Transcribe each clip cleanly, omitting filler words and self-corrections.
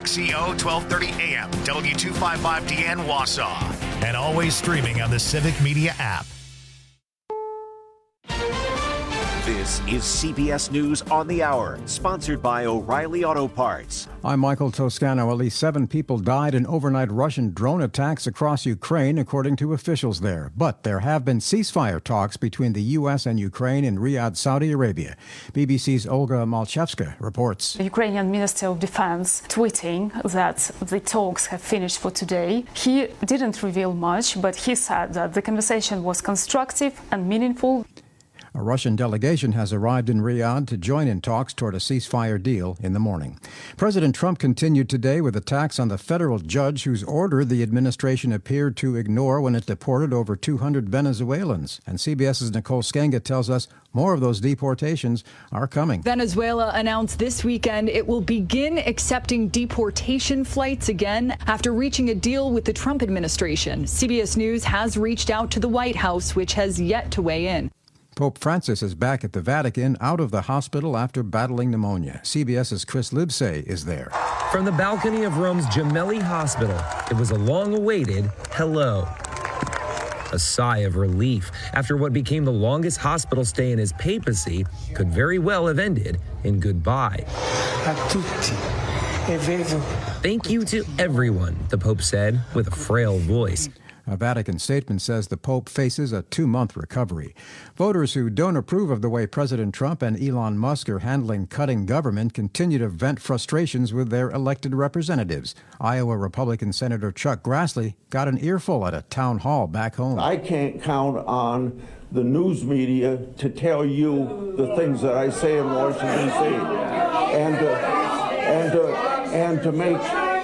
KXCO 1230 AM, W255DN Wausau, and always streaming on the Civic Media app. This is CBS News on the Hour, sponsored by O'Reilly Auto Parts. I'm Michael Toscano. At least 7 people died in overnight Russian drone attacks across Ukraine, according to officials there. But there have been ceasefire talks between the U.S. and Ukraine in Riyadh, Saudi Arabia. BBC's Olga Malchevska reports. The Ukrainian Minister of Defense tweeting that the talks have finished for today. He didn't reveal much, but he said that the conversation was constructive and meaningful. A Russian delegation has arrived in Riyadh to join in talks toward a ceasefire deal in the morning. President Trump continued today with attacks on the federal judge whose order the administration appeared to ignore when it deported over 200 Venezuelans. And CBS's Nicole Skenga tells us more of those deportations are coming. Venezuela announced this weekend it will begin accepting deportation flights again after reaching a deal with the Trump administration. CBS News has reached out to the White House, which has yet to weigh in. Pope Francis is back at the Vatican, out of the hospital after battling pneumonia. CBS's Chris Libsey is there. From the balcony of Rome's Gemelli Hospital, it was a long-awaited hello. A sigh of relief after what became the longest hospital stay in his papacy could very well have ended in goodbye. Thank you to everyone, the Pope said with a frail voice. A Vatican statement says the Pope faces a 2-month recovery. Voters who don't approve of the way President Trump and Elon Musk are handling cutting government continue to vent frustrations with their elected representatives. Iowa Republican Senator Chuck Grassley got an earful at a town hall back home. I can't count on the news media to tell you the things that I say in Washington, D.C. and to make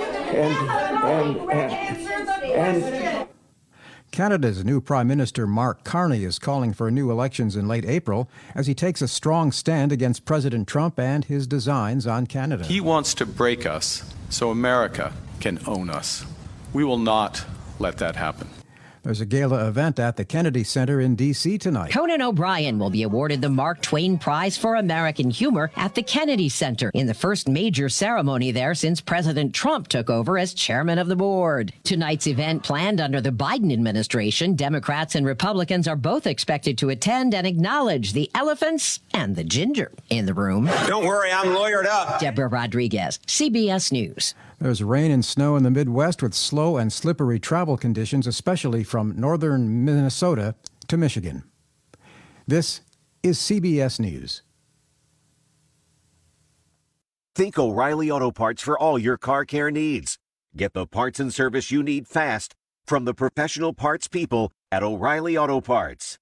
and Canada's new Prime Minister Mark Carney is calling for new elections in late April as he takes a strong stand against President Trump and his designs on Canada. He wants to break us so America can own us. We will not let that happen. There's a gala event at the Kennedy Center in D.C. tonight. Conan O'Brien will be awarded the Mark Twain Prize for American Humor at the Kennedy Center in the first major ceremony there since President Trump took over as chairman of the board. Tonight's event, planned under the Biden administration, Democrats and Republicans are both expected to attend and acknowledge the elephants and the ginger in the room. Don't worry, I'm lawyered up. Deborah Rodriguez, CBS News. There's rain and snow in the Midwest with slow and slippery travel conditions, especially from northern Minnesota to Michigan. This is CBS News. Think O'Reilly Auto Parts for all your car care needs. Get the parts and service you need fast from the professional parts people at O'Reilly Auto Parts.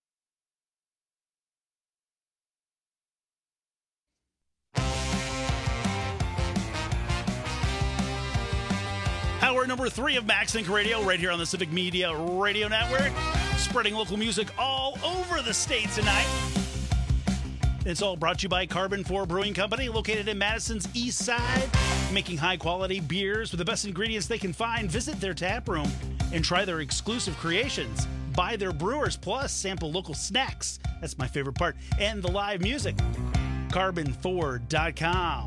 Hour number 3 of MaxLink Radio, right here on the Civic Media Radio Network. Spreading local music all over the state tonight. It's all brought to you by Carbon 4 Brewing Company, located in Madison's East Side, making high-quality beers with the best ingredients they can find. Visit their tap room and try their exclusive creations. Buy their brewers, plus sample local snacks. That's my favorite part. And the live music. Carbon4.com.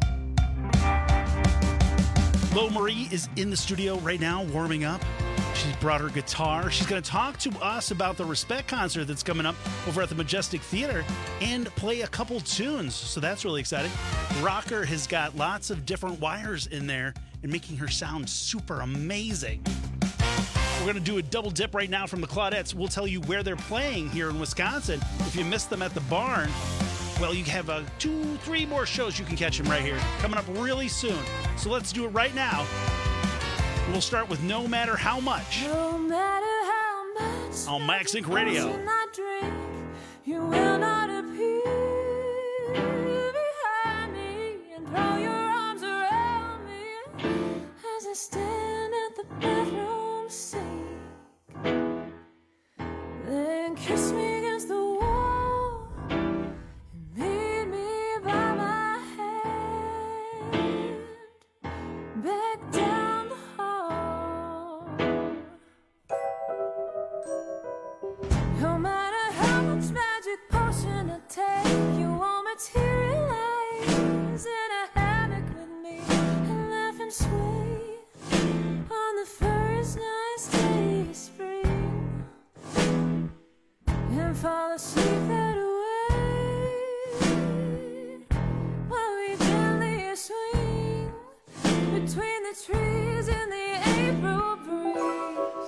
Lo Marie is in the studio right now, warming up. She's brought her guitar. She's going to talk to us about the Respect concert that's coming up over at the Majestic Theater and play a couple tunes. So that's really exciting. Rocker has got lots of different wires in there and making her sound super amazing. We're going to do a double dip right now from the Claudettes. We'll tell you where they're playing here in Wisconsin. If you missed them at the barn, well, you have 2-3 more shows you can catch them right here coming up really soon. So let's do it right now. We'll start with No Matter How Much. No matter how much on MaxLink Radio. You will not appear behind me and throw your arms around me as I stand at the bathroom sink. Then kiss me against the wall and lead me by my hand back down the hall. No matter how much magic potion I take, you won't materialize in a hammock with me and laugh and sway. between the trees in the April breeze.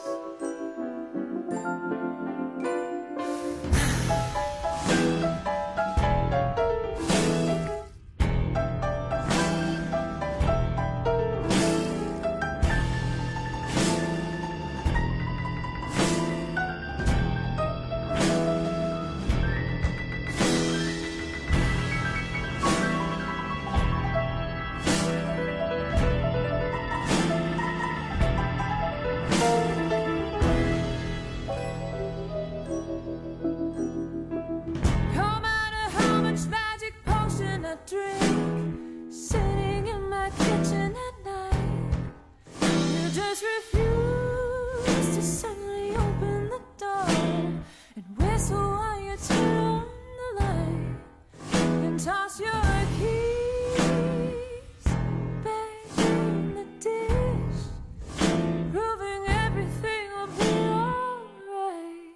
No matter how much magic potion I drink, sitting in my kitchen at night, you just refuse to suddenly open the door and whistle while you turn on the light and toss your keys back in the dish, proving everything will be alright.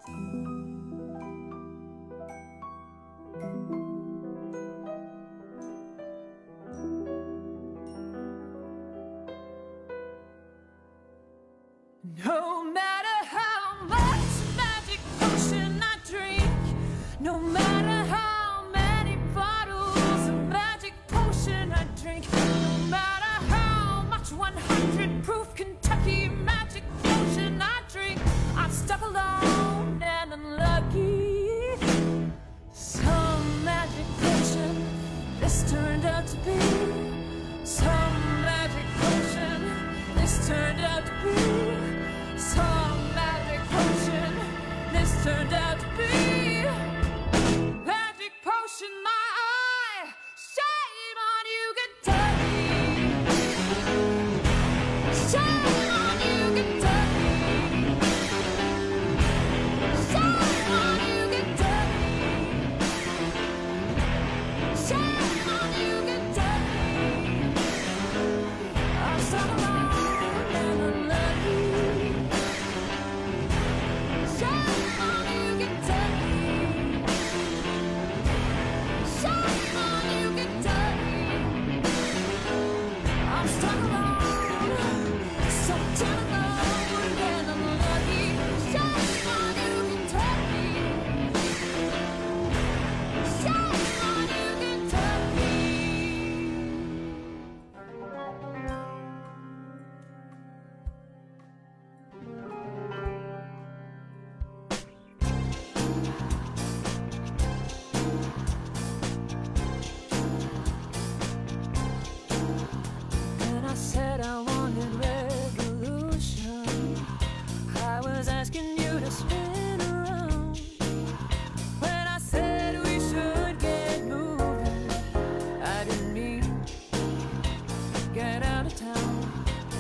No matter how much magic potion I drink, no matter how many bottles of magic potion I drink, no matter how much 100 proof Kentucky magic potion I drink, I'm stuck alone and unlucky. Some magic potion this turned out to be. Some magic potion this turned out to be. Some magic potion this turned out to be. Magic potion, my eye. Shame on you, Kentucky. Shame on you, Kentucky. Shame on you, Kentucky. Shame on you, Kentucky. I'm so alone and unlucky. Shame on you, Kentucky. Shame on you, Kentucky. I'm stuck alone, so damn alone and unlucky. Shame on you, Kentucky. Shame on you, Kentucky. When I said I wanted revolution, I was asking you to spin around. When I said we should get moving, I didn't mean get out of town.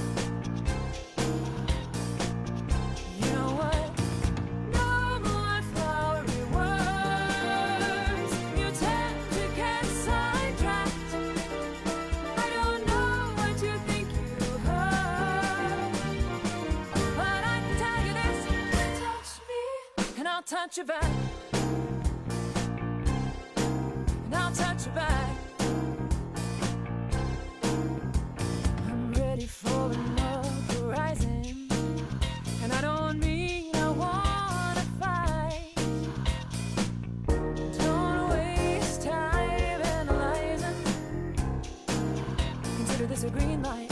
You know what? No more flowery words. You tend to get sidetracked. I don't know what you think you heard, but I can tell you this: touch me, and I'll touch you back, and I'll touch you back. I'm ready for another rising, and I don't mean I wanna fight. Don't waste time analyzing. Consider this a green light.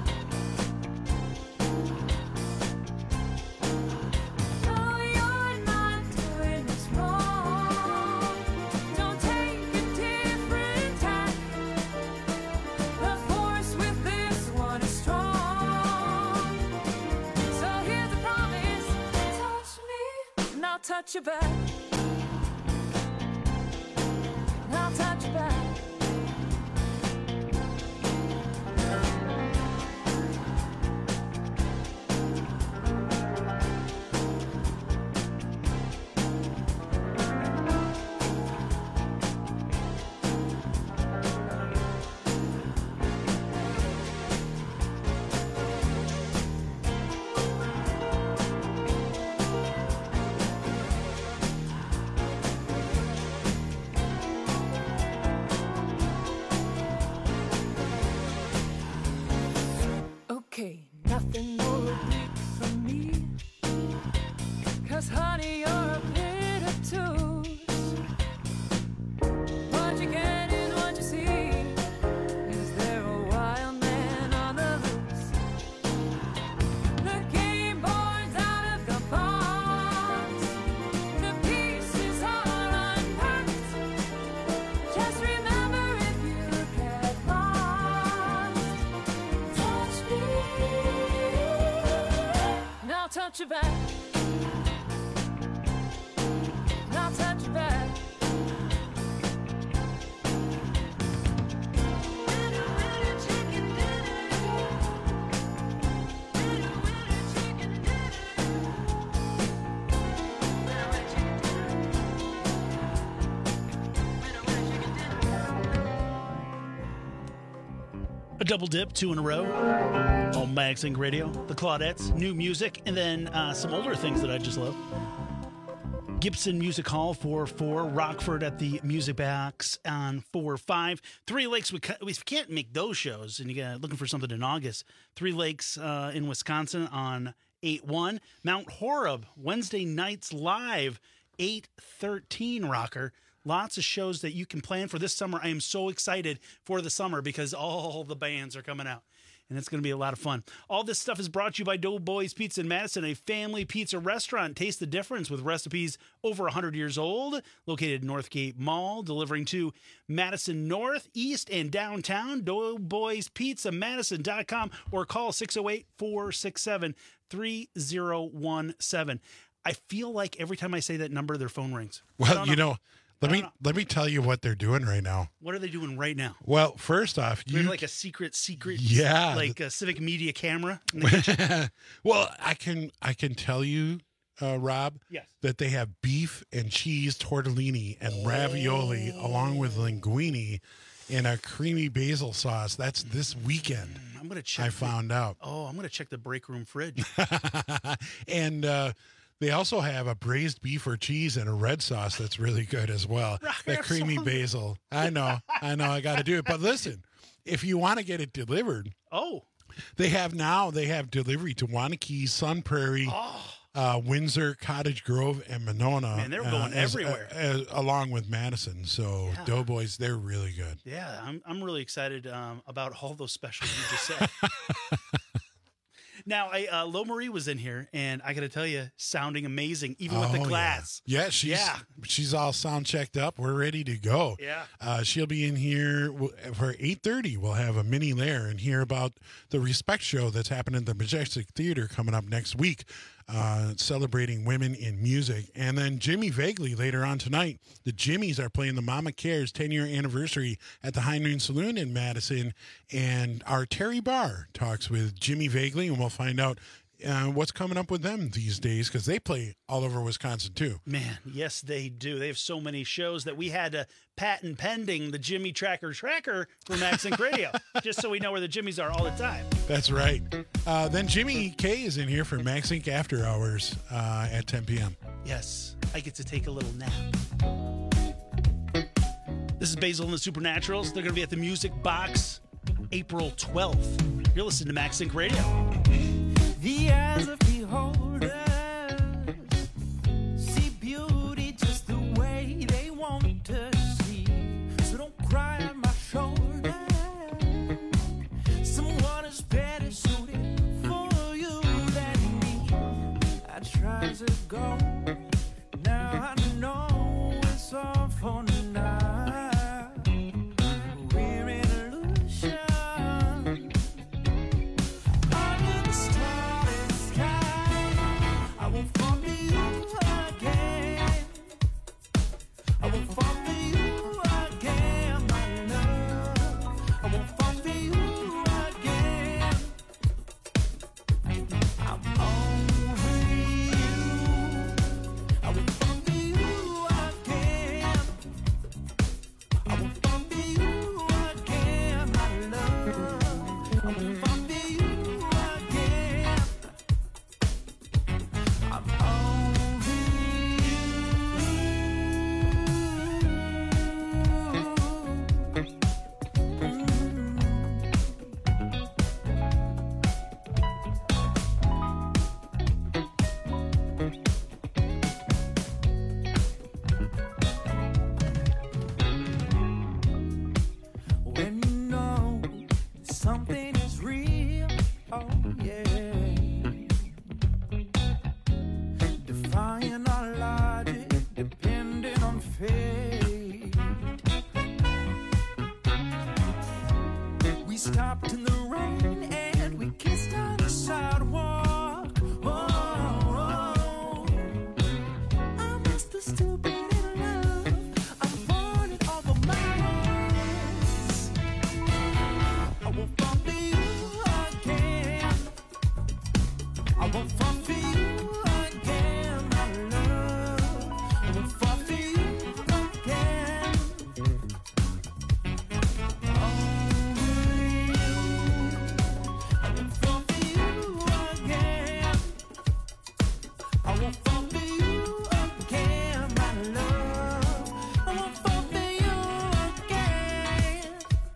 No, you're not doing this wrong. Don't take a different tack. The force with this one is strong. So here's a promise: touch me, and I'll touch you back. And I'll touch you back. Okay, nothing will be from me. 'Cause honey, you're a bit obtuse. What you get is what you see. Is there a wild man on the loose? The game board's out of the box. The pieces are unpacked. Just remember if you get lost, touch me. Now touch your back. Now touch your back. A double dip, 2 in a row on Mag Sync Radio. The Claudettes, new music, and then some older things that I just love. Gibson Music Hall 4-4, Rockford at the Music Box on 4-5. Three Lakes, we can't make those shows, and you got looking for something in August. Three Lakes in Wisconsin on 8-1. Mount Horeb, Wednesday nights live, 8-13 rocker. Lots of shows that you can plan for this summer. I am so excited for the summer because all the bands are coming out, and it's going to be a lot of fun. All this stuff is brought to you by Doughboys Pizza in Madison, a family pizza restaurant. Taste the difference with recipes over 100 years old, located in Northgate Mall, delivering to Madison North, East, and downtown. DoughboysPizzaMadison.com or call 608-467-3017. I feel like every time I say that number, their phone rings. Well, let me tell you what they're doing right now. What are they doing right now? Well, first off, we have like a secret, yeah, like a Civic Media camera in the kitchen. Well, I can tell you, Rob, yes, that they have beef and cheese tortellini and ravioli along with linguine in a creamy basil sauce. That's this weekend. I'm gonna check. I found out. Oh, I'm gonna check the break room fridge. And they also have a braised beef or cheese and a red sauce that's really good as well. The creamy basil. I know. I got to do it. But listen, if you want to get it delivered, they have delivery to Wanakee, Sun Prairie, Windsor, Cottage Grove, and Monona. Man, they're going everywhere. Along with Madison. So Doughboys, they're really good. Yeah, I'm really excited about all those specials you just said. Now, Lo Marie was in here, and I got to tell you, sounding amazing, even with the glass. Yeah, she's all sound checked up. We're ready to go. Yeah. She'll be in here for 8:30. We'll have a mini lair and hear about the Respect show that's happening at the Majestic Theater coming up next week, celebrating women in music. And then Jimmy Vagley later on tonight. The Jimmies are playing the Mama Cares 10-year anniversary at the High Noon Saloon in Madison. And our Terry Barr talks with Jimmy Vagley, and we'll find out what's coming up with them these days because they play all over Wisconsin too. Man, yes, they do. They have so many shows that we had to patent pending the Jimmy Tracker for Mag Sync Radio, just so we know where the Jimmies are all the time. That's right. Then Jimmy K is in here for Mag Sync After Hours at 10 p.m. Yes, I get to take a little nap. This is Basil and the Supernaturals. They're going to be at the Music Box April 12th. You're listening to Mag Sync Radio. The eyes of beholders see beauty just the way they want to see. So don't cry on my shoulder. Someone is better suited for you than me. I tried to go. Now I know it's all for now. We're in illusion. I won't fall for you again, my love. I won't fall for you again. Only you. I won't fall for you again. I won't fall for you again, my love. I won't fall for you again.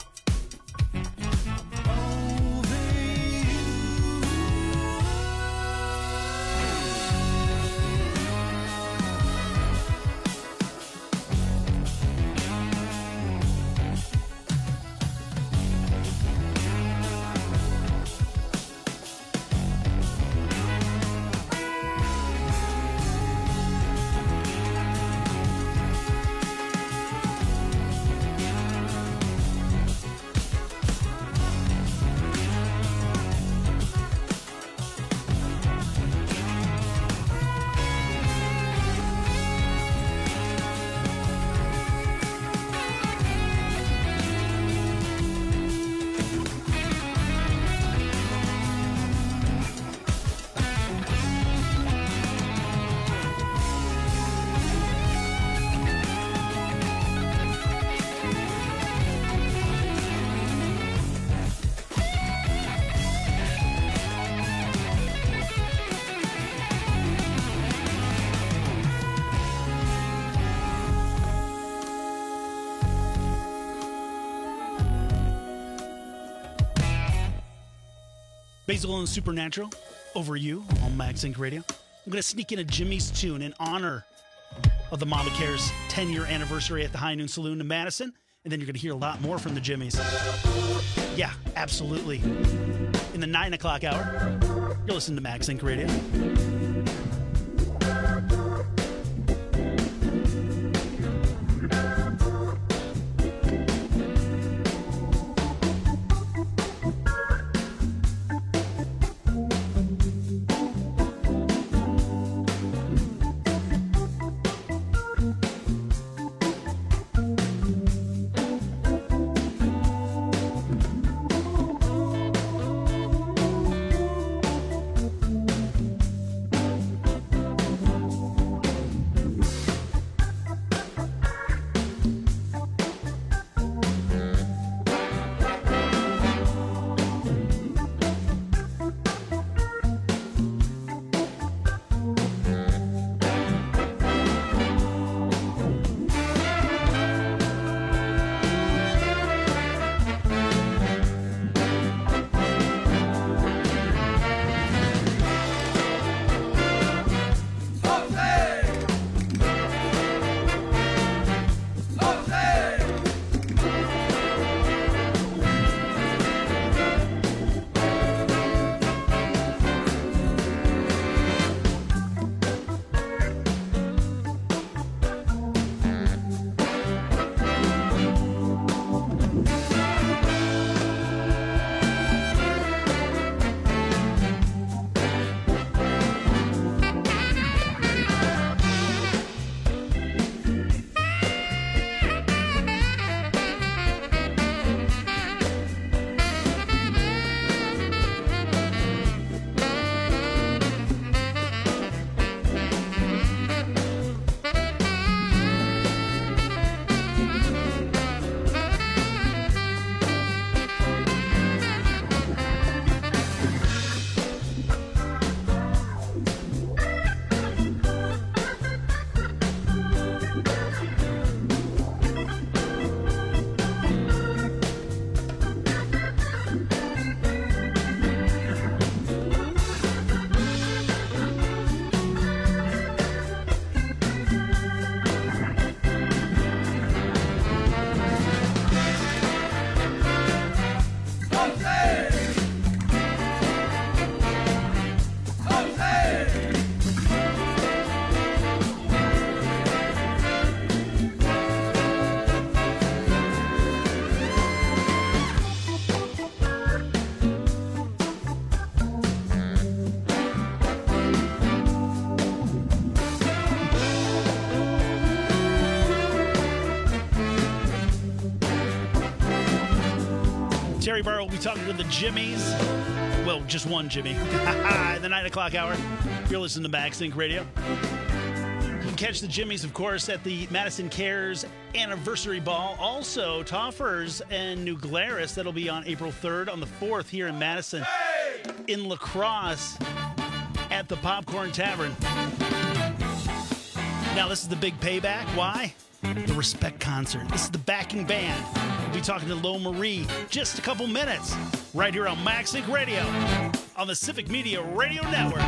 Basil and Supernatural, Over You on Max Inc. Radio. I'm going to sneak in a Jimmy's tune in honor of the Mama Cares 10-year anniversary at the High Noon Saloon in Madison. And then you're going to hear a lot more from the Jimmys. Yeah, absolutely. In the 9 o'clock hour, you're listening to Max Inc. Radio. Terry Barr will be talking to the Jimmys. Well, just one, Jimmy. In the 9 o'clock hour, you're listening to Backsync Radio. You can catch the Jimmies, of course, at the Madison Cares Anniversary Ball. Also, Toffers and New Glarus. That'll be on April 3rd, on the 4th here in Madison. In La Crosse at the Popcorn Tavern. Now, this is the big payback. Why? The Respect Concert. This is the backing band. We'll be talking to Lo Marie just a couple minutes right here on Backsync Radio on the Civic Media Radio Network.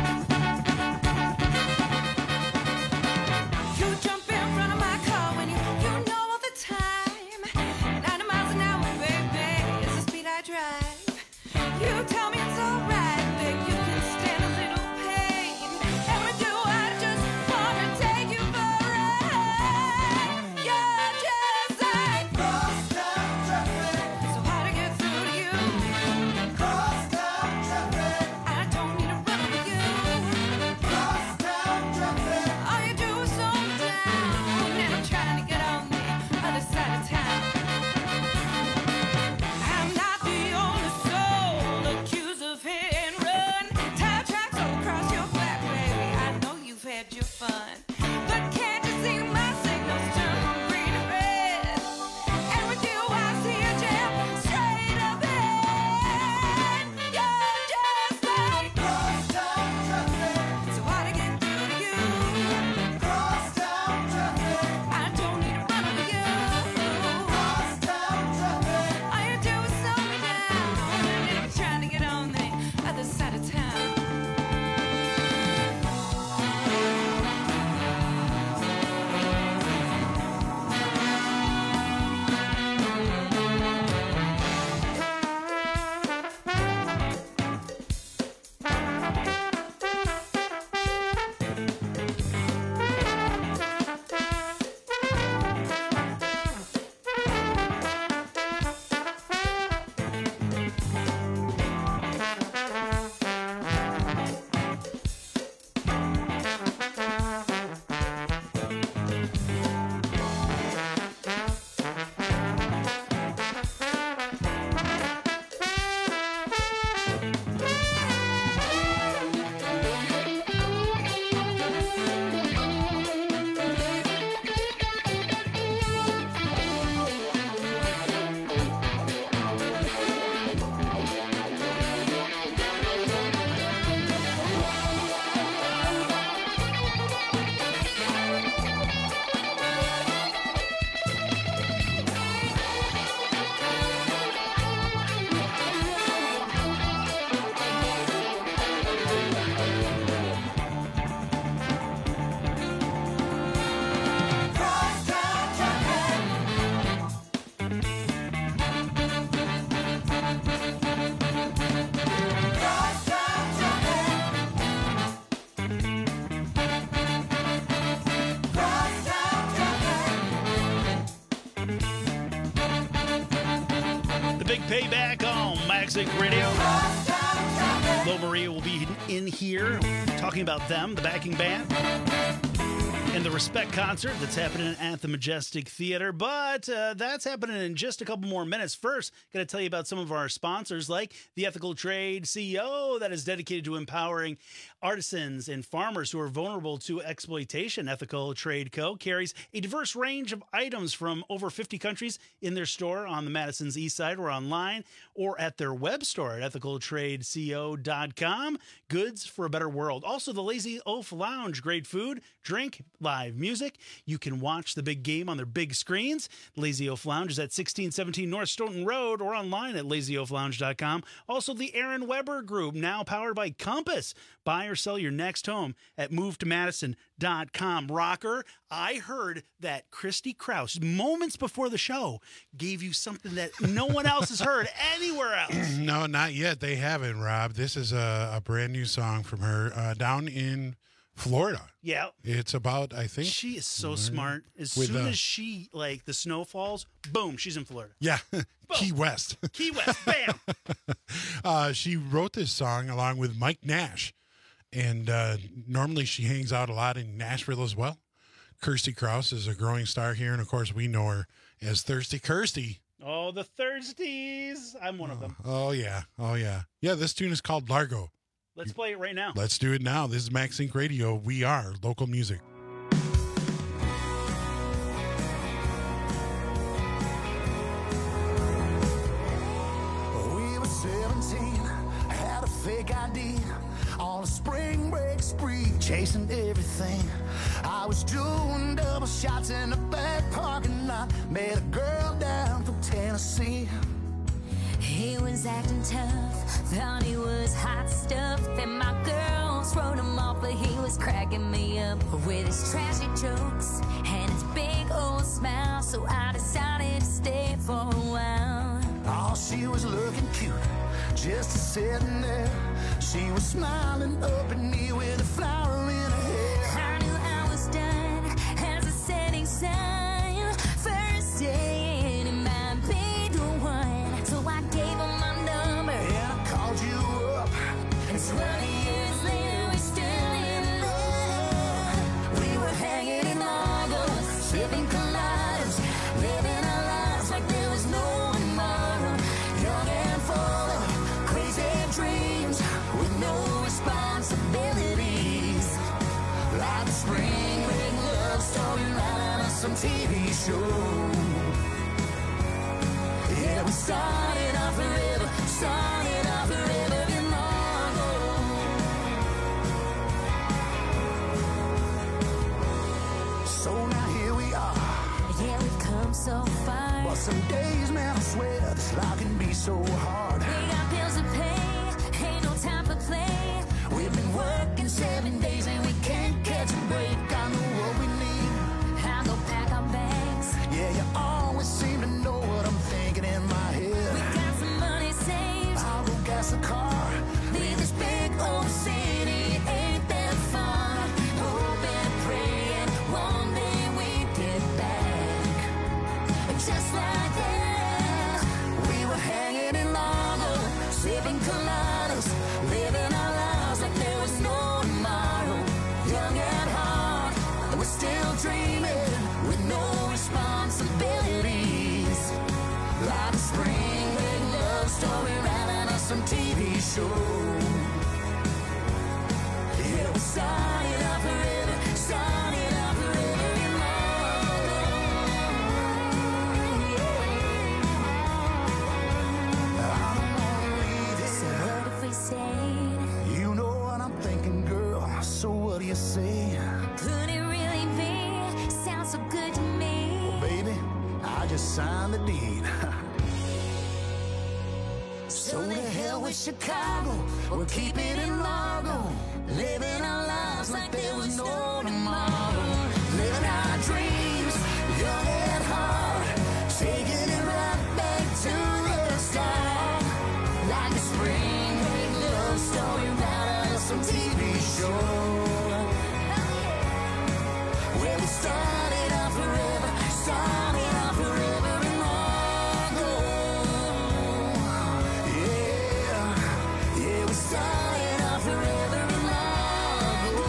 You jump in front of my car when you know all the time. 90 miles an hour, baby, is the speed I drive. You tell me it's alright, babe, you can stand a little pain. And when do I just wanna take you for a ride? You're just like cross-town traffic, so hard to get through to you. Cross-town traffic, I don't need to run over you. Cross-town traffic, all you do is slow me down, and I'm trying to get on the other side of town. I'm not the only soul accused of hit and run. Tire tracks all across your back, baby. I know you've had your fun, but can't you see my signals turn from green to red? And with you, I see a jam straight ahead. You're just like cross-town traffic, so hard to get through to you. Cross-town traffic, I don't need to run over you. Cross-town traffic, all you do is slow me down, and I'm trying to get on the other side of town. Cross-town traffic. Cross-town traffic. Cross-town traffic. The big payback on Backsync Radio. Cross-town traffic. Lo Maria will be in here talking about them, the backing band, and the Respect Concert that's happening at the Majestic Theater. But that's happening in just a couple more minutes. First, going to tell you about some of our sponsors, like the Ethical Trade CEO that is dedicated to empowering artisans and farmers who are vulnerable to exploitation. Ethical Trade Co. carries a diverse range of items from over 50 countries in their store on the Madison's East Side or online or at their web store at ethicaltradeco.com. Goods for a better world. Also, the Lazy Oaf Lounge. Great food, drink, live music. You can watch the big game on their big screens. Lazy Oaf Lounge is at 1617 North Stoughton Road or online at lazyoaflounge.com. Also, the Aaron Weber Group, now powered by Compass. Buy or sell your next home at movetomadison.com. Rocker, I heard that Christy Krause, moments before the show, gave you something that no one else has heard anywhere else. No, not yet. They haven't, Rob. This is a brand new song from her down in Florida. Yeah. It's about, I think. She is so smart. As soon as she, like, the snow falls, boom, she's in Florida. Yeah. Key West. Key West, bam. She wrote this song along with Mike Nash. And normally she hangs out a lot in Nashville as well. Kirsty Krause is a growing star here. And, of course, we know her as Thirsty Kirsty. Oh, the Thirsties. I'm one of them. Oh, yeah. Oh, yeah. Yeah, this tune is called Largo. Let's play it right now. Let's do it now. This is Max Inc. Radio. We are local music. We were 17, had a fake ID on a spring break spree, chasing everything. I was doing double shots in the back parking lot, met a girl down from Tennessee. He was acting tough, thought he was hot stuff, and my girls wrote him off, but he was cracking me up with his trashy jokes and his big old smile, so I decided to stay for a while. Oh, she was looking cute, just sitting there. She was smiling up at me with a flower in her hair. I knew I was done as a setting sun. First day, it might be the one. So I gave him my number and I called you up. And 20 years later, we're still in love. We were hanging in August, sipping coladas, living our lives like there was no tomorrow. Young and full of crazy dreams, with no responsibilities. Like a spring break love story right out of some TV show. Yeah, we started off forever in Margo. So now here we are. Yeah, we've come so far. But some days, man, I swear this life can be so hard. We got bills to pay, ain't no time for play. We've been working 7 days and we can't catch a break. I know what we need. I'll go pack our bags. Yeah, you always seem to know what I'm thinking in my head. We got some money saved. I'll go gas a car. Leave this big old city, ain't that far. Hoping and praying one day we get back. Just like that, we were hanging in Largo, sipping coladas, living our lives like there was no tomorrow. Young and hard, and we're still dreaming with no responsibilities. Like a spring break love story right out of some TV show. Yeah, we started out forever in Margo. I don't wanna leave So here. what if we stayed? You know what I'm thinking, girl. So what do you say? Could it really be? Sounds so good to me. Baby, I just signed the deed. So the hell with Chicago, we'll keep it in Largo. Living our lives like there was no tomorrow. Living our dreams, young and hard. Taking it right back to the start. Like a spring break love story right out of some TV show. Where we started off forever in Margo. Yeah, we started off forever in Margo.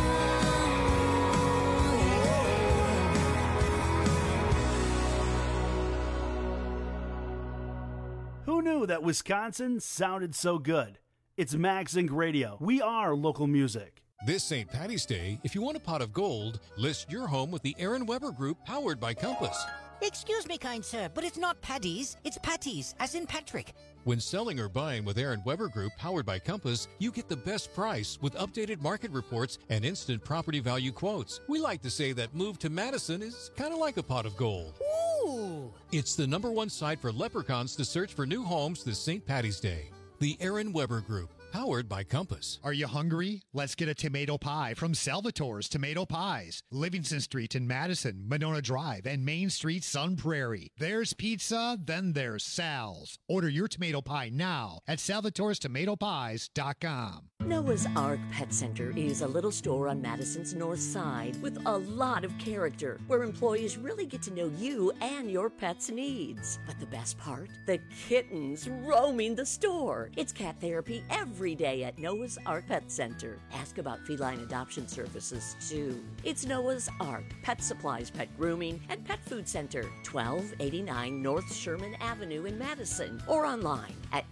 Who knew that Wisconsin sounded so good? It's Max Inc. Radio. We are local music. This St. Paddy's Day, if you want a pot of gold, list your home with the Aaron Weber Group, powered by Compass. Excuse me, kind sir, but it's not Paddy's, it's Patty's, as in Patrick. When selling or buying with Aaron Weber Group, powered by Compass, you get the best price with updated market reports and instant property value quotes. We like to say that move to Madison is kind of like a pot of gold. Ooh! It's the #1 site for leprechauns to search for new homes this St. Paddy's Day. The Aaron Weber Group, powered by Compass. Are you hungry? Let's get a tomato pie from Salvatore's Tomato Pies. Livingston Street in Madison, Monona Drive, and Main Street, Sun Prairie. There's pizza, then there's Sal's. Order your tomato pie now at salvatorestomatopies.com. Noah's Ark Pet Center is a little store on Madison's north side with a lot of character, where employees really get to know you and your pet's needs. But the best part? The kittens roaming the store. It's cat therapy every day at Noah's Ark Pet Center. Ask about feline adoption services, too. It's Noah's Ark Pet Supplies, Pet Grooming, and Pet Food Center, 1289 North Sherman Avenue in Madison, or online at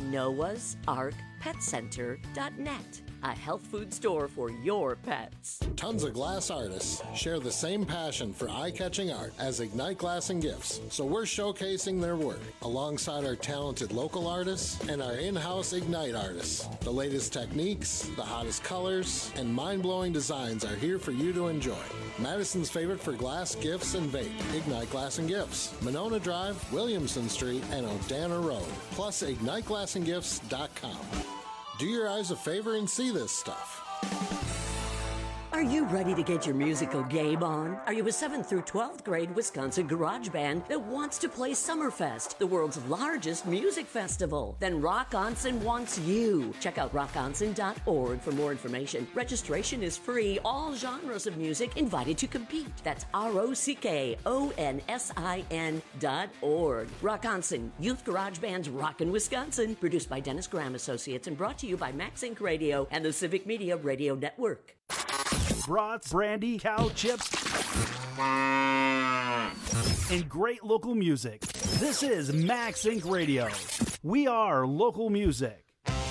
noahsarkpetcenter.net. A health food store for your pets. Tons of glass artists share the same passion for eye-catching art as Ignite Glass and Gifts, so we're showcasing their work alongside our talented local artists and our in-house Ignite artists. The latest techniques, the hottest colors, and mind-blowing designs are here for you to enjoy. Madison's favorite for glass, gifts, and vape, Ignite Glass and Gifts, Monona Drive, Williamson Street, and Odana Road, plus IgniteGlassandGifts.com. Do your eyes a favor and see this stuff. Are you ready to get your musical game on? Are you a 7th through 12th grade Wisconsin garage band that wants to play Summerfest, the world's largest music festival? Then Rock Onsen wants you. Check out rockonsen.org for more information. Registration is free. All genres of music invited to compete. That's ROCKONSIN.org. Rock Onsen, Youth Garage Band's Rockin' Wisconsin. Produced by Dennis Graham Associates and brought to you by Max Inc. Radio and the Civic Media Radio Network. Brats, brandy, cow chips, and great local music. This is Max Inc. Radio. We are local music.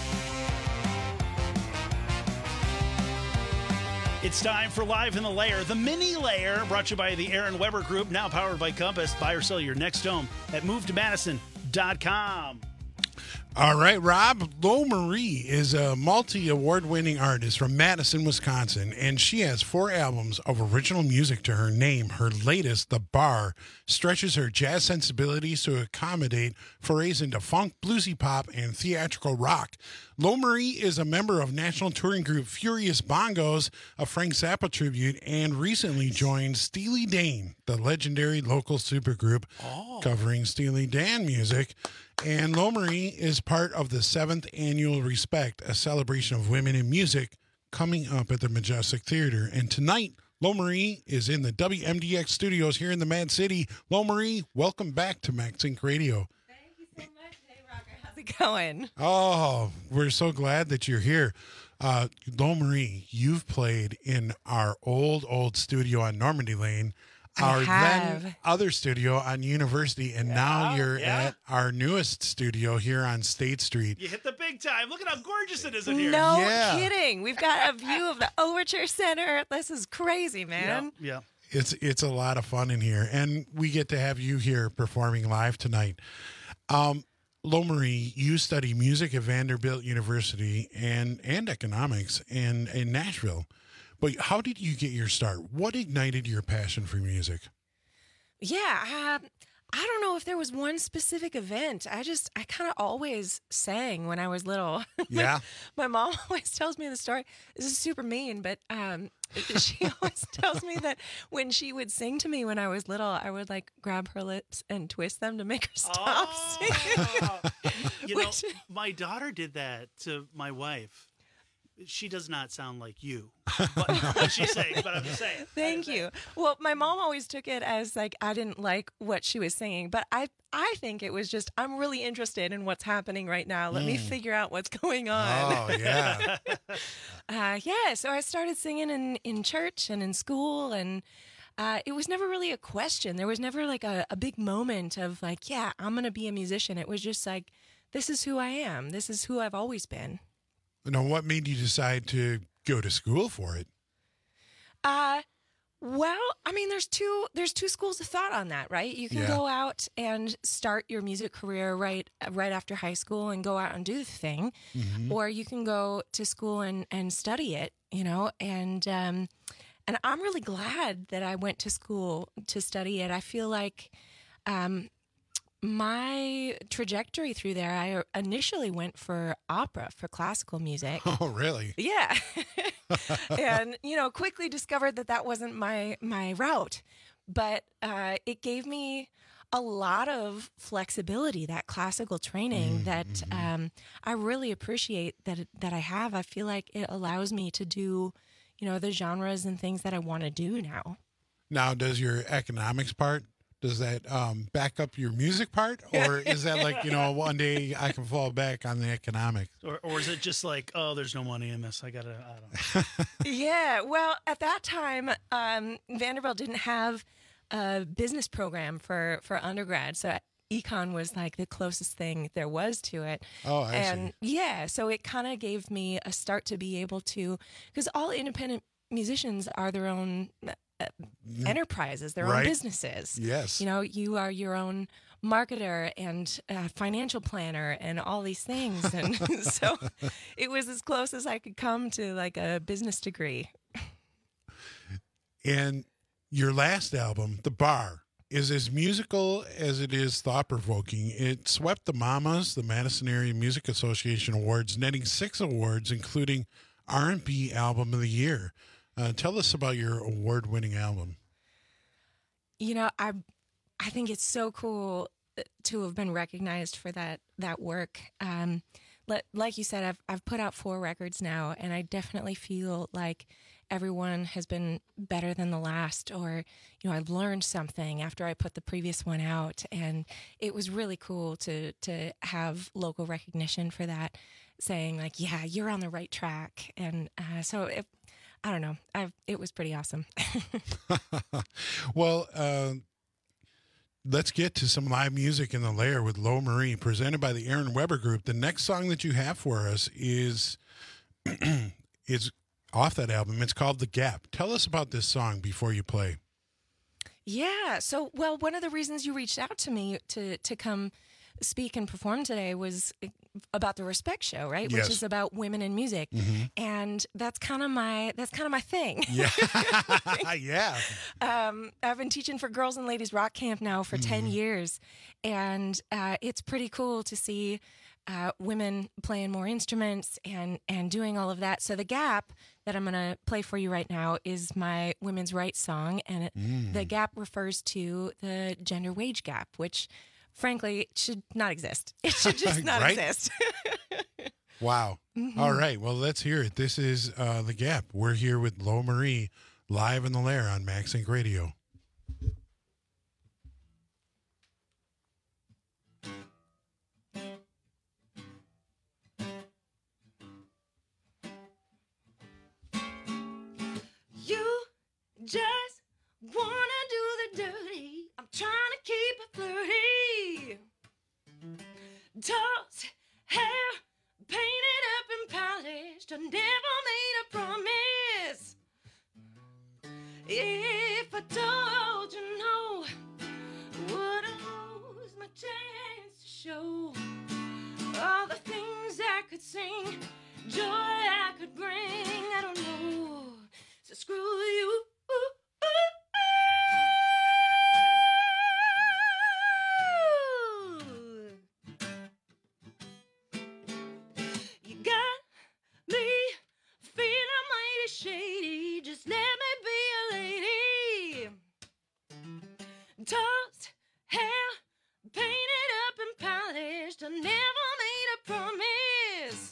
It's time for Live in the Lair, the mini lair, brought to you by the Aaron Weber Group, now powered by Compass. Buy or sell your next home at MoveToMadison.com. All right, Rob. Lo Marie is a multi-award-winning artist from Madison, Wisconsin, and she has 4 albums of original music to her name. Her latest, The Bar, stretches her jazz sensibilities to accommodate forays into funk, bluesy pop, and theatrical rock. Lo Marie is a member of national touring group Furious Bongos, a Frank Zappa tribute, and recently joined Steely Dan, the legendary local supergroup covering Steely Dan music. And Lo Marie is part of the 7th Annual Respect, a celebration of women in music, coming up at the Majestic Theater. And tonight, Lo Marie is in the WMDX studios here in the Mad City. Lo Marie, welcome back to Max Inc. Radio. Thank you so much. Hey, Rocker. How's it going? Oh, we're so glad that you're here. Lo Marie, you've played in our old studio on Normandy Lane, our then other studio on University, and now you're at our newest studio here on State Street. You hit the big time. Look at how gorgeous it is in here. No kidding. We've got a view of the Overture Center. This is crazy, man. Yeah. It's a lot of fun in here, and we get to have you here performing live tonight. Lo Marie, you study music at Vanderbilt University and economics in Nashville. But how did you get your start? What ignited your passion for music? Yeah, I don't know if there was one specific event. I kind of always sang when I was little. Yeah. My mom always tells me the story. This is super mean, but she always tells me that when she would sing to me when I was little, I would like grab her lips and twist them to make her stop singing. You know, my daughter did that to my wife. She does not sound like you. What she's saying, but I'm just saying. Thank you. Well, my mom always took it as like I didn't like what she was singing, but I think it was just I'm really interested in what's happening right now. Let me figure out what's going on. Oh, yeah. So I started singing in church and in school, and it was never really a question. There was never like a big moment of like, yeah, I'm going to be a musician. It was just like, this is who I am. This is who I've always been. Now, what made you decide to go to school for it? Well, I mean, there's two schools of thought on that, right? You can go out and start your music career right after high school and go out and do the thing, or you can go to school and study it, you know. And I'm really glad that I went to school to study it. I feel like my trajectory through there, I initially went for opera, for classical music. Oh, really? Yeah. And, you know, quickly discovered that wasn't my route. But it gave me a lot of flexibility, that classical training that I really appreciate that I have. I feel like it allows me to do, the genres and things that I want to do now. Now, does your economics part, does that back up your music part? Or is that like, one day I can fall back on the economics? Or is it just like, oh, there's no money in this. I don't know. Yeah, well, at that time, Vanderbilt didn't have a business program for undergrad. So econ was like the closest thing there was to it. Oh, I see. Yeah, so it kind of gave me a start to be able to, because all independent musicians are their own enterprises, their own businesses. Yes. You are your own marketer and financial planner and all these things. And so it was as close as I could come to like a business degree. And your last album, The Bar, is as musical as it is thought-provoking. It swept the MAMAs, the Madison Area Music Association Awards, netting 6 awards, including R&B Album of the Year. Tell us about your award-winning album. I think it's so cool to have been recognized for that work. Like you said, I've put out 4 records now, and I definitely feel like everyone has been better than the last, or I've learned something after I put the previous one out, and it was really cool to have local recognition for that, saying like, yeah, you're on the right track. And I don't know, it was pretty awesome. Well, let's get to some live music in the Lair with Lo Marie, presented by the Aaron Weber Group. The next song that you have for us is off that album. It's called The Gap. Tell us about this song before you play. Yeah. So, one of the reasons you reached out to me to come speak and perform today was about the Respect Show, right? Yes. Which is about women in music. Mm-hmm. And that's kind of my thing. Yeah. Yeah. I've been teaching for Girls and Ladies Rock Camp now for 10 years. And it's pretty cool to see women playing more instruments and doing all of that. So The Gap that I'm going to play for you right now is my women's rights song. And The Gap refers to the gender wage gap, which frankly should not exist. It should just not exist. Wow. Mm-hmm. All right. Well, let's hear it. This is The Gap. We're here with Lo Marie live in the Lair on Max Inc. Radio. You just wanna do the dirty. I'm trying to keep it flirty. Tossed hair, painted up and polished. I never made a promise. If I told you no, would I lose my chance to show all the things I could sing, joy I could bring? I don't know. So screw you. You got me feeling mighty shady. Just let me be a lady. Tossed hair, painted up and polished. I never made a promise.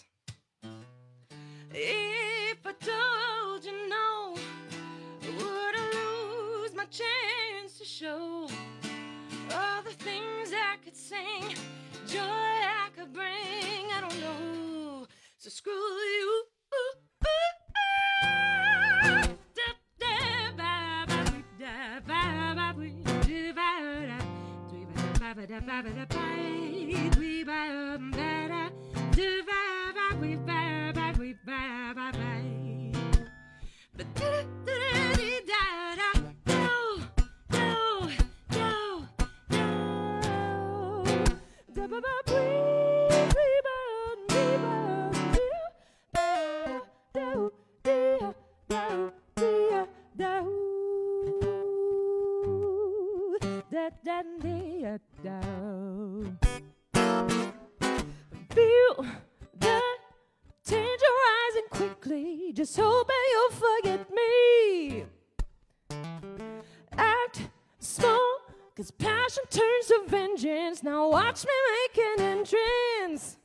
If I told you no, would I lose my chance to show all the things I could sing, joy I could bring? I don't know. So screw you. Feel the tension rising quickly. Just hoping you'll forget me. Act small, 'Cause passion turns to vengeance. Now watch me make an entrance.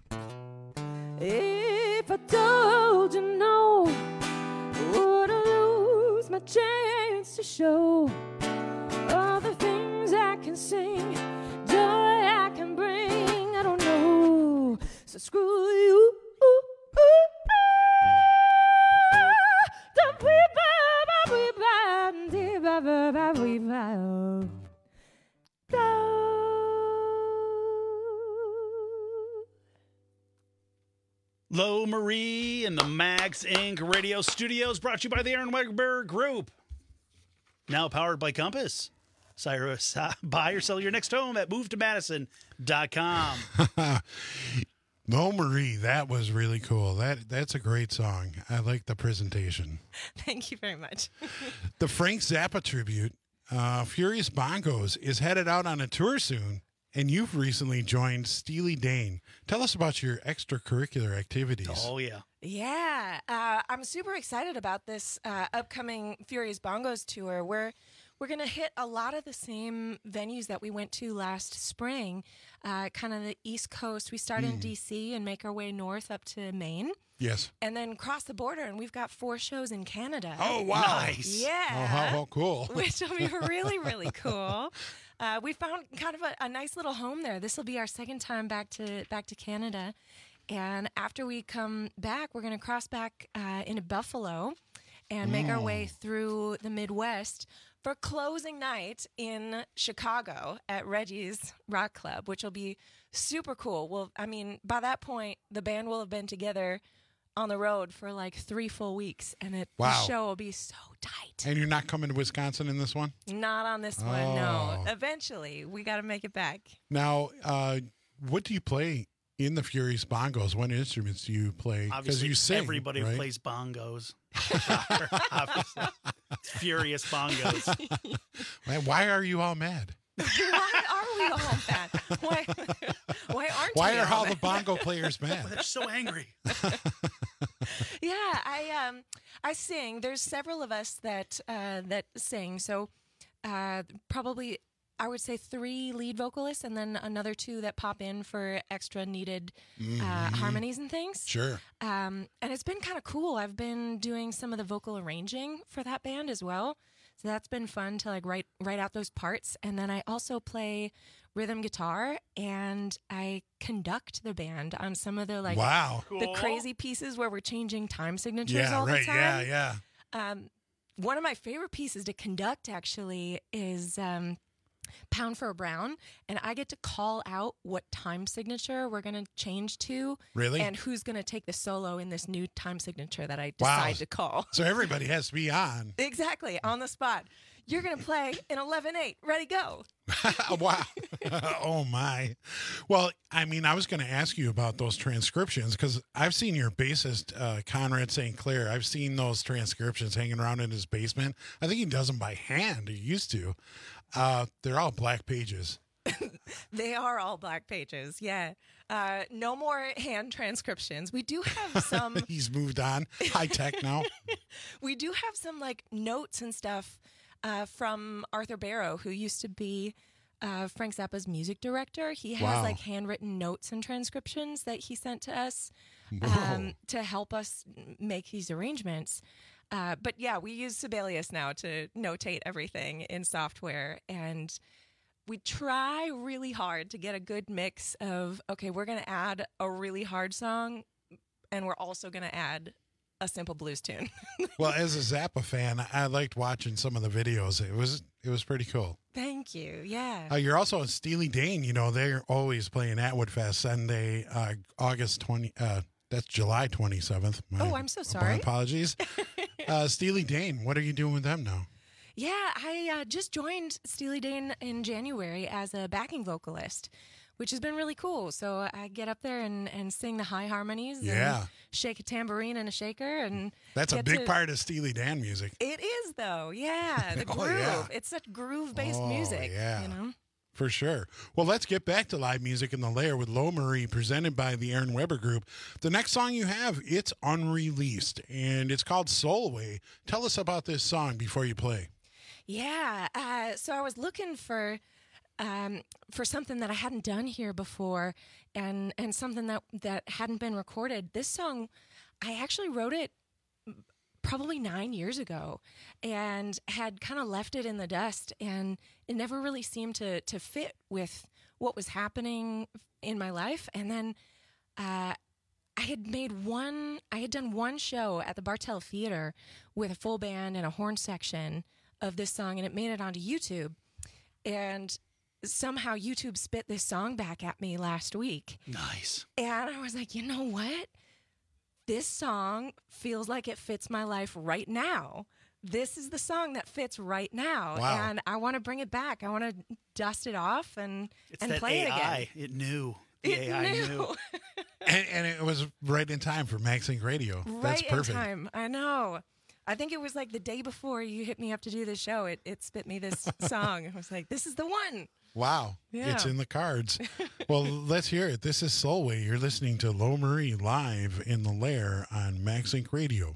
If I told you no, would I lose my chance to show all the things I can sing, joy I can bring? I don't know, so screw you. Lo Marie in the Max Inc. radio studios, brought to you by the Aaron Weber Group. Now powered by Compass. Cyrus, buy or sell your next home at movetomadison.com. Lo Marie, that was really cool. That's a great song. I like the presentation. Thank you very much. The Frank Zappa tribute, Furious Bongos, is headed out on a tour soon, and you've recently joined Steely Dan. Tell us about your extracurricular activities. Oh, yeah. Yeah, I'm super excited about this upcoming Furious Bongos tour. We're going to hit a lot of the same venues that we went to last spring, kind of the East Coast. We start in D.C. and make our way north up to Maine. Yes. And then cross the border, and we've got 4 shows in Canada. Oh, wow. Nice. Yeah. Oh, how cool. Which will be really, really cool. We found kind of a nice little home there. This will be our second time back to Canada. And after we come back, we're going to cross back into Buffalo and make our way through the Midwest for closing night in Chicago at Reggie's Rock Club, which will be super cool. Well, I mean, by that point, the band will have been together on the road for like 3 full weeks, and the show will be so tight. And you're not coming to Wisconsin in this one? Not on this one, no. Eventually, we got to make it back. Now, what do you play in the Furious Bongos? What instruments do you play? Obviously, you sing, everybody right? plays bongos. Obviously. It's Furious Bongos. Why are you all mad? Why are we all mad? Why aren't we Why are all mad? the bongo players mad? They're so angry. Yeah, I sing. There's several of us that sing. So probably I would say 3 lead vocalists, and then another 2 that pop in for extra needed harmonies and things. Sure. And it's been kind of cool. I've been doing some of the vocal arranging for that band as well. So that's been fun to like write out those parts. And then I also play rhythm guitar, and I conduct the band on some of the like the crazy pieces where we're changing time signatures all the time. Yeah. One of my favorite pieces to conduct actually is Pound for a Brown, and I get to call out what time signature we're going to change to. Really? And who's going to take the solo in this new time signature that I decide to call. So everybody has to be on. Exactly, on the spot. You're going to play in 11/8. Ready, go. Wow. Oh, my. Well, I mean, I was going to ask you about those transcriptions, because I've seen your bassist, Conrad St. Clair. I've seen those transcriptions hanging around in his basement. I think he does them by hand. He used to. They're all black pages. They are all black pages, yeah. No more hand transcriptions. We do have some... He's moved on. High tech now. We do have some like notes and stuff from Arthur Barrow, who used to be Frank Zappa's music director. He has like handwritten notes and transcriptions that he sent to us to help us make these arrangements. But yeah, we use Sibelius now to notate everything in software, and we try really hard to get a good mix of, okay, we're going to add a really hard song, and we're also going to add a simple blues tune. Well, as a Zappa fan, I liked watching some of the videos. It was pretty cool. Thank you. Yeah. You're also a Steely Dan. You know, they're always playing Atwood Fest Sunday, August 20. That's July 27th. I'm so sorry. My apologies. Steely Dan, what are you doing with them now? Yeah, I just joined Steely Dan in January as a backing vocalist, which has been really cool. So I get up there and sing the high harmonies and shake a tambourine and a shaker. And that's a big part of Steely Dan music. It is, though. Yeah, the groove. Yeah. It's such groove-based music, yeah. you know? For sure. Well, let's get back to live music in the Lair with Lo Marie, presented by the Aaron Weber Group. The next song you have, it's unreleased, and it's called Soul Way. Tell us about this song before you play. Yeah. So I was looking for something that I hadn't done here before, and something that hadn't been recorded. This song, I actually wrote it probably 9 years ago, and had kind of left it in the dust, and it never really seemed to fit with what was happening in my life. And then I had done one show at the Bartell Theater with a full band and a horn section of this song, and it made it onto YouTube. And somehow YouTube spit this song back at me last week. Nice. And I was like, you know what? This song feels like it fits my life right now. This is the song that fits right now. Wow. And I want to bring it back. I want to dust it off and that play AI. it again. It knew. It AI knew. knew. And it was right in time for MaxLink Radio. That's Right perfect. in time. I know. I think it was like the day before you hit me up to do this show. It spit me this song. I was like, this is the one. Wow. Yeah. It's in the cards. Well, let's hear it. This is Soulway. You're listening to Lo Marie live in the Lair on MaxLink Radio.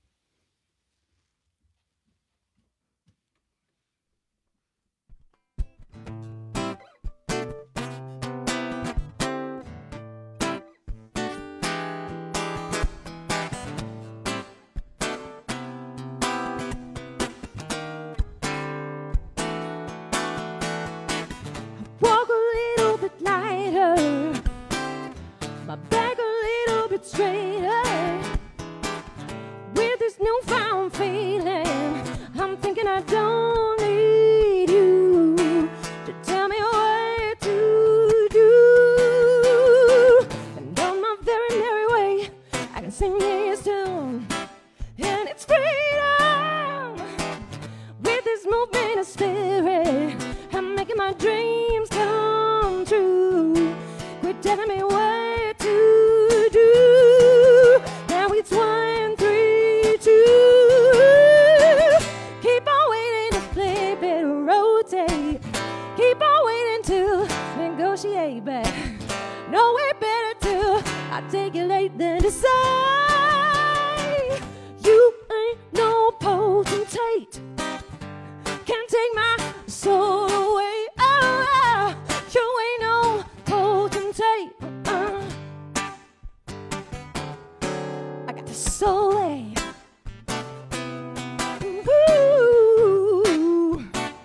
Walk a little bit lighter, my back a little bit straighter. With this newfound feeling, I'm thinking I don't need you to tell me what to do. And on my very merry way, I can sing this tune, and it's freedom. With this movement of spirit, I'm making my dreams come true. Quit telling me what to do. Now it's 1, 3, 2. Keep on waiting to flip it, rotate. Keep on waiting to negotiate back. No way better to articulate than to say, you ain't no potentate. Can't take my soul away. Oh, you ain't no potentate. I got the soul. Ooh.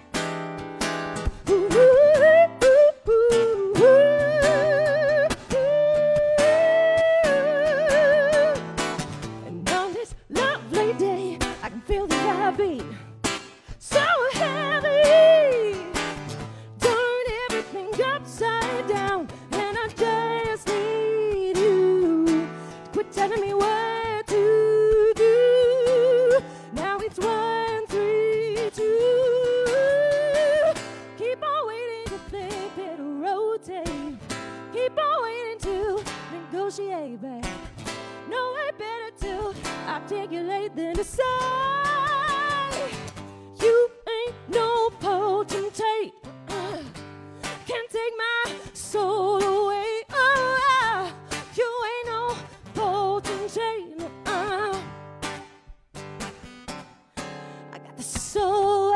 And on this lovely day, I can feel the heartbeat. So heavy, turn everything upside down, and I just need you to quit telling me what to do. Now it's 1, 3, 2. Keep on waiting to flip it, rotate. Keep on waiting to negotiate back. No way better to articulate than to say, you ain't no potentate. Can't take my soul away. Oh, you ain't no potentate. I got the soul.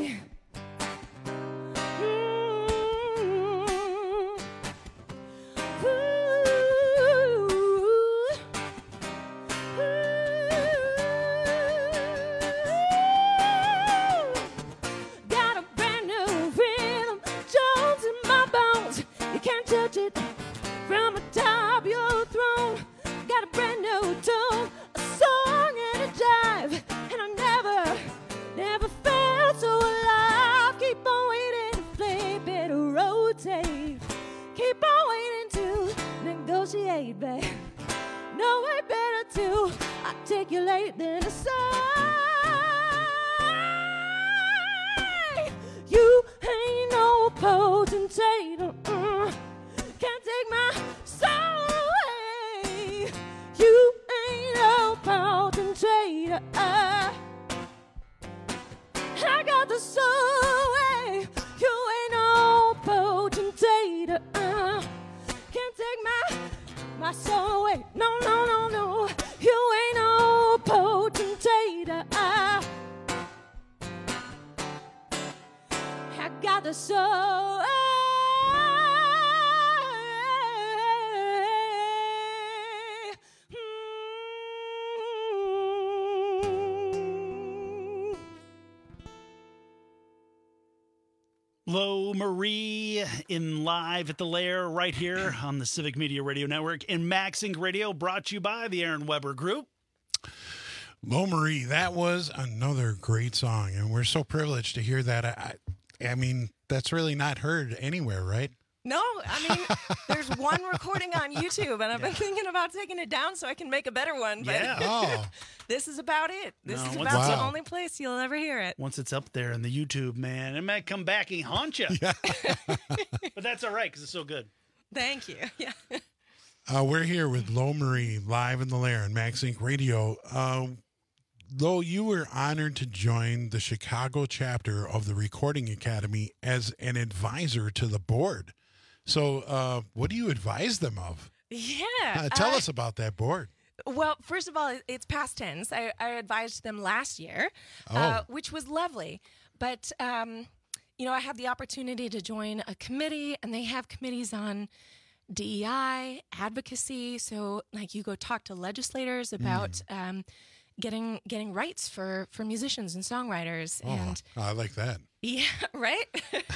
Got a brand new rhythm, Jones in my bones. You can't touch it from atop your throne. Got a brand new tune, a song and a jive, and I never felt so alive. Keep on waiting to flip it, rotate. Keep on waiting to negotiate, babe. No way better to articulate than to say, you ain't no potentate. Can't take my soul away. You ain't no potentate. I got the soul. You ain't no potentate. Can't take my soul away. No, no, no, no. You ain't no potentate. the soul. Lo Marie in Live at the Lair right here on the Civic Media Radio Network and MaxInc Radio, brought to you by the Aaron Weber Group. Lo Marie, that was another great song, and we're so privileged to hear that. I mean, that's really not heard anywhere, right? No, I mean, there's one recording on YouTube, and I've been thinking about taking it down so I can make a better one. But this is about it. This is about the only place you'll ever hear it. Once it's up there in the YouTube, man, it might come back and haunt you. Yeah. But that's all right, because it's so good. Thank you. Yeah. We're here with Lo Marie, live in the Lair on MaxInc Radio. Lo, you were honored to join the Chicago chapter of the Recording Academy as an advisor to the board. So what do you advise them of? Yeah. Tell us about that board. Well, first of all, it's past tense. I advised them last year, which was lovely. But, you know, I had the opportunity to join a committee, and they have committees on DEI, advocacy. So, like, you go talk to legislators about getting rights for musicians and songwriters. And I like that. Yeah, right.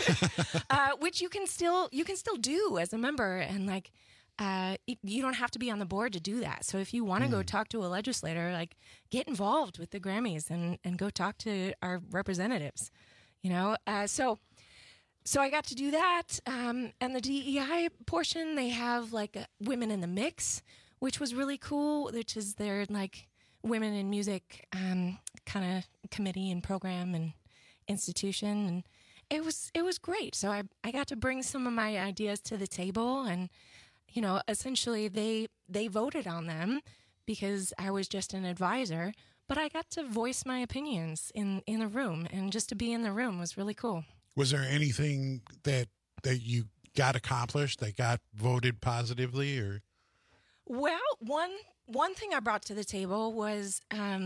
Which you can still do as a member, and like you don't have to be on the board to do that. So if you want to go talk to a legislator, like get involved with the Grammys and go talk to our representatives. You know, so I got to do that. And the DEI portion, they have like Women in the Mix, which was really cool. Which is their like Women in Music kind of committee and program and institution, and it was great. So I got to bring some of my ideas to the table, and you know, essentially they voted on them because I was just an advisor, but I got to voice my opinions in the room, and just to be in the room was really cool. Was there anything that you got accomplished that got voted positively, or? Well, one thing I brought to the table was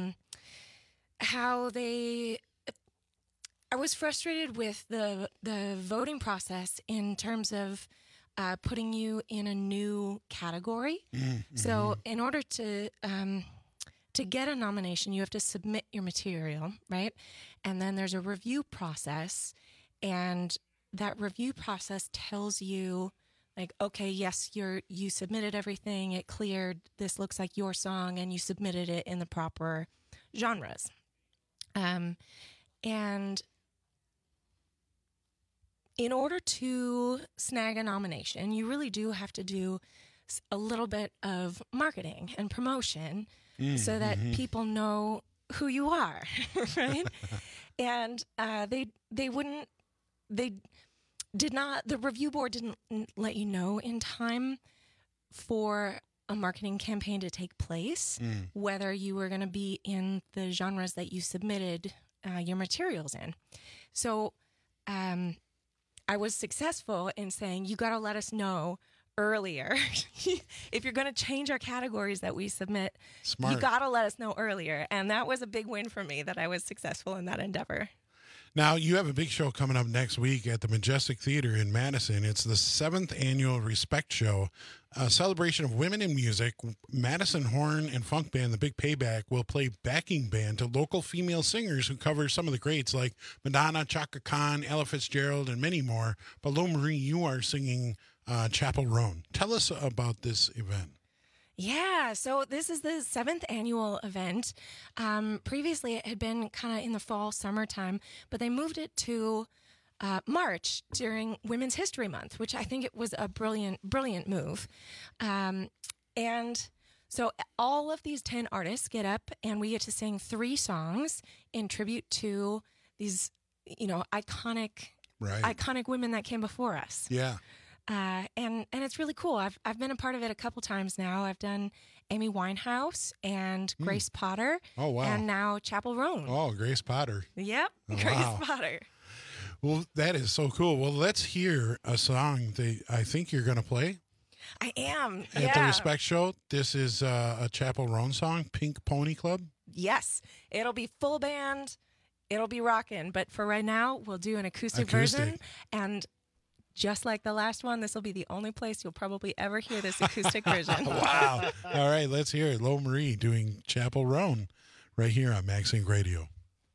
how I was frustrated with the voting process in terms of putting you in a new category. Mm-hmm. So in order to get a nomination, you have to submit your material, right? And then there's a review process, and that review process tells you, like, okay, yes, you submitted everything, it cleared, this looks like your song, and you submitted it in the proper genres. And in order to snag a nomination, you really do have to do a little bit of marketing and promotion so that people know who you are, right? And the review board didn't let you know in time for a marketing campaign to take place, whether you were going to be in the genres that you submitted your materials in. So I was successful in saying, you got to let us know earlier. If you're going to change our categories that we submit, you got to let us know earlier. And that was a big win for me, that I was successful in that endeavor. Now, you have a big show coming up next week at the Majestic Theater in Madison. It's the 7th annual Respect Show, a celebration of women in music. Madison Horn and Funk Band, The Big Payback, will play backing band to local female singers who cover some of the greats like Madonna, Chaka Khan, Ella Fitzgerald, and many more. But Lo Marie, you are singing Chapel Roan. Tell us about this event. Yeah, so this is the 7th annual event. Previously, it had been kind of in the fall, summertime, but they moved it to March during Women's History Month, which I think it was a brilliant move. And so all of these 10 artists get up, and we get to sing 3 songs in tribute to these, you know, iconic women that came before us. Yeah. And it's really cool. I've been a part of it a couple times now. I've done Amy Winehouse and Grace Potter. Oh, wow. And now Chapel Roan. Oh, Grace Potter. Yep. Oh, Grace wow. Potter. Well, that is so cool. Well, let's hear a song that I think you're going to play. I am. At the Respect Show. This is a Chapel Roan song, Pink Pony Club. Yes. It'll be full band. It'll be rocking. But for right now, we'll do an acoustic version. And just like the last one, this will be the only place you'll probably ever hear this acoustic version. Wow. All right, let's hear it. Lo Marie doing Chapel Roan right here on MagSync Radio.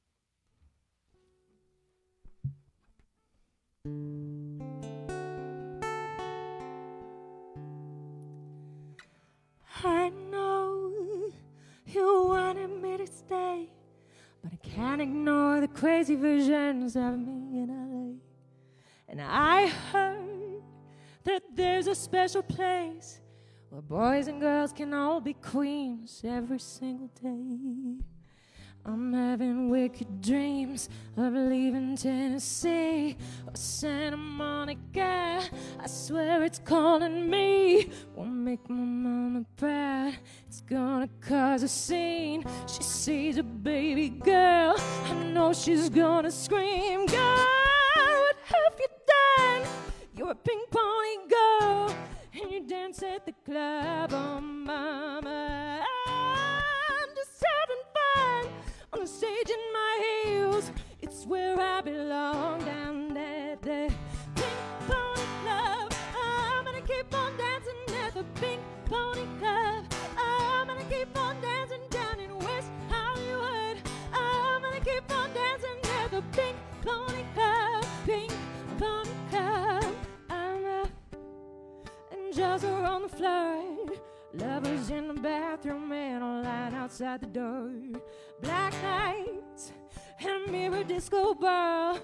I know you wanted me to stay, but I can't ignore the crazy visions of me in LA. And I heard that there's a special place where boys and girls can all be queens every single day. I'm having wicked dreams of leaving Tennessee or Santa Monica. I swear it's calling me. Won't make my mama proud. It's gonna cause a scene. She sees a baby girl. I know she's gonna scream. God, what have you done? You're a pink pony girl, and you dance at the club. Oh, mama, I'm just having fun on the stage in my heels. It's where I belong, down at the Pink Pony Club. I'm gonna keep on dancing at the Pink Pony Club. I'm gonna keep on dancing down in West Hollywood. I'm gonna keep on dancing at the Pink Pony Club. Pink Pony Club. I'm up and jaws are on the floor. Lovers in the bathroom and a line outside the door. Black nights and a mirror disco ball.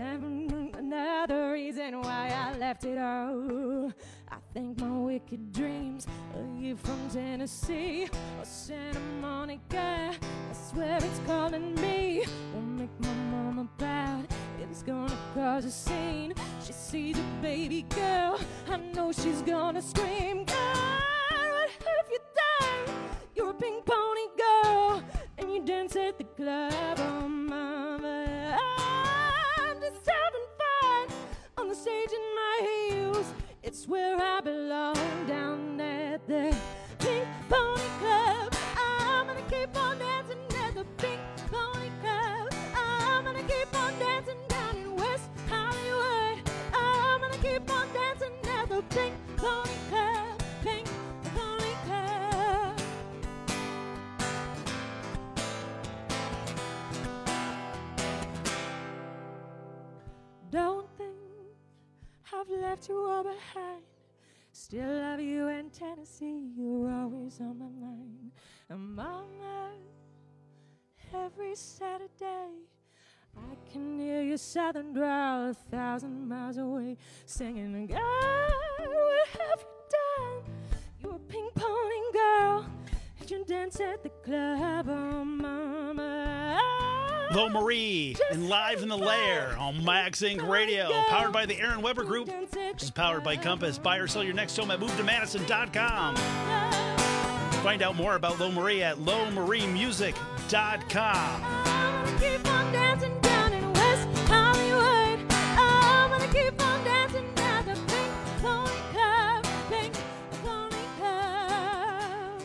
Another reason why I left it all. I think my wicked dreams of you from Tennessee or Santa Monica. I swear it's calling me. Won't make my mama proud. It's gonna cause a scene. She sees a baby girl. I know she's gonna scream. God, what have you done? You're a pink pony girl, and you dance at the club. Oh, mama, I'm just having fun on the stage in my heels. It's where I belong, down at the Pink Pony Club. I'm gonna keep on dancing at the Pink Pony Club. I'm gonna keep on dancing down in West Hollywood. I'm gonna keep on dancing at the Pink Pony Club. Pink Pony Club. Don't think I've left you all behind. Still love you in Tennessee. You're always on my mind. And mama, every Saturday I can hear your southern drawl 1,000 miles away, singing, God, what have you done? You're a pink pony girl, and you dance at the club. Oh, mama, Lo Marie and Live in the Lair on MagSync Radio, powered by the Aaron Weber Group, which is powered by Compass. Buy or sell your next home at MoveToMadison.com. Find out more about Lo Marie at LoMarieMusic.com. I'm gonna keep on dancing down in West Hollywood. I'm gonna keep on dancing at the Pink Pony Club. Pink Pony Club.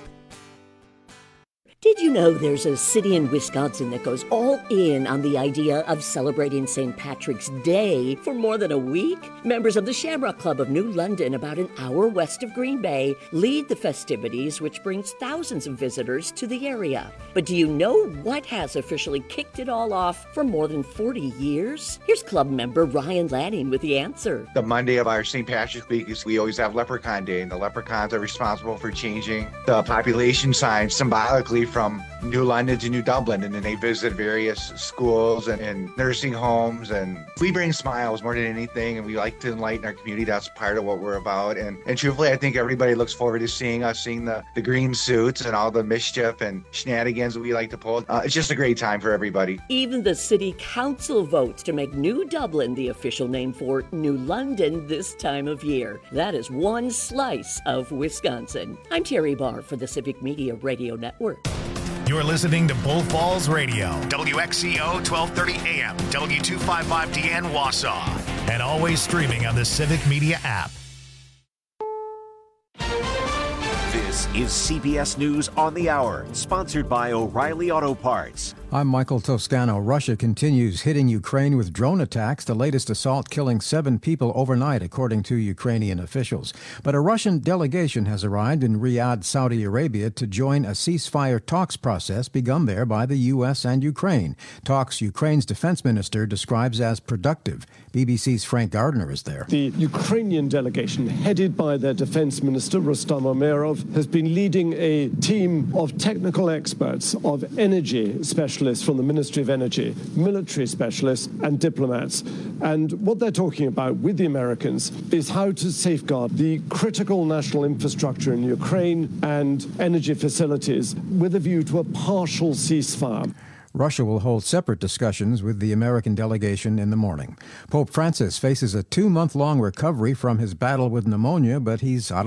Did you know there's a city in Wisconsin that goes all in on the idea of celebrating St. Patrick's Day for more than a week? Members of the Shamrock Club of New London, about an hour west of Green Bay, lead the festivities, which brings thousands of visitors to the area. But do you know what has officially kicked it all off for more than 40 years? Here's club member Ryan Lanning with the answer. The Monday of our St. Patrick's Week is we always have Leprechaun Day, and the leprechauns are responsible for changing the population signs symbolically from New London to New Dublin, and then they visit various schools and nursing homes, and we bring smiles more than anything, and we like to enlighten our community. That's part of what we're about, and truthfully, I think everybody looks forward to seeing the green suits and all the mischief and shenanigans that we like to pull. It's just a great time for everybody. Even the city council votes to make New Dublin the official name for New London this time of year. That is one slice of Wisconsin. I'm Terry Barr for the Civic Media Radio Network. You're listening to Bull Falls Radio, WXCO 1230 AM, W255DN Wausau, and always streaming on the Civic Media app. This is CBS News on the Hour, sponsored by O'Reilly Auto Parts. I'm Michael Toscano. Russia continues hitting Ukraine with drone attacks, the latest assault killing 7 people overnight, according to Ukrainian officials. But a Russian delegation has arrived in Riyadh, Saudi Arabia, to join a ceasefire talks process begun there by the U.S. and Ukraine. Talks Ukraine's defense minister describes as productive. BBC's Frank Gardner is there. The Ukrainian delegation, headed by their defense minister, Rustam Umerov, has been leading a team of technical experts, of energy specialists from the Ministry of Energy, military specialists and diplomats. And what they're talking about with the Americans is how to safeguard the critical national infrastructure in Ukraine and energy facilities with a view to a partial ceasefire. Russia will hold separate discussions with the American delegation in the morning. Pope Francis faces a 2-month-long recovery from his battle with pneumonia, but he's out